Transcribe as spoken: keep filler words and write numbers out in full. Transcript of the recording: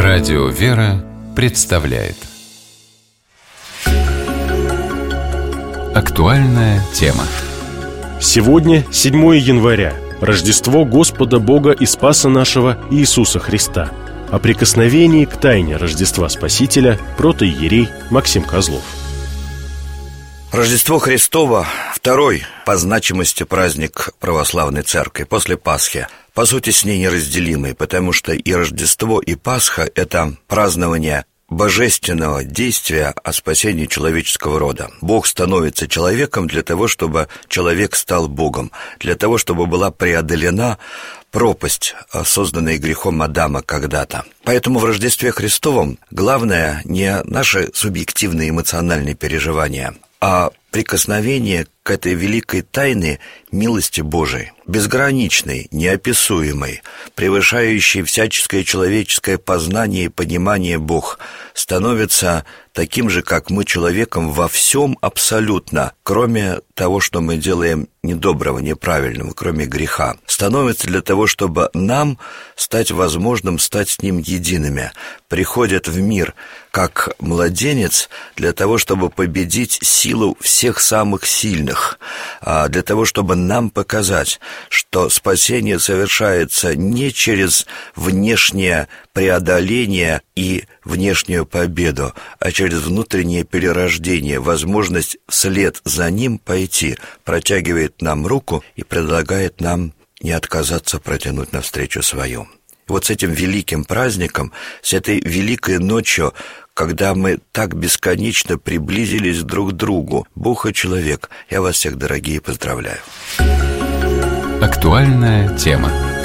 Радио «Вера» представляет актуальная тема. Сегодня седьмое января, Рождество Господа Бога и Спаса нашего Иисуса Христа. О прикосновении к тайне Рождества Спасителя протоиерей Максим Козлов. Рождество Христово – второй по значимости праздник православной церкви после Пасхи. По сути, с ней неразделимый, потому что и Рождество, и Пасха – это празднование божественного действия о спасении человеческого рода. Бог становится человеком для того, чтобы человек стал Богом, для того, чтобы была преодолена пропасть, созданная грехом Адама когда-то. Поэтому в Рождестве Христовом главное не наши субъективные эмоциональные переживания, а прикосновение к этой великой тайне милости Божией, безграничной, неописуемой, превышающей всяческое человеческое познание и понимание. Бог становится таким же, как мы, человеком во всем абсолютно, кроме того, что мы делаем недоброго, неправильного, кроме греха. Становится для того, чтобы нам стать возможным, стать с Ним едиными. Приходит в мир как младенец для того, чтобы победить силу всех самых сильных, для того, чтобы нам показать, что спасение совершается не через внешнее преодоление и внешнюю победу, а через внутреннее перерождение, возможность вслед за Ним пойти, протягивает нам руку и предлагает нам не отказаться протянуть навстречу свою. Вот с этим великим праздником, с этой великой ночью, когда мы так бесконечно приблизились друг к другу, Бог и человек, я вас всех, дорогие, поздравляю. Актуальная тема.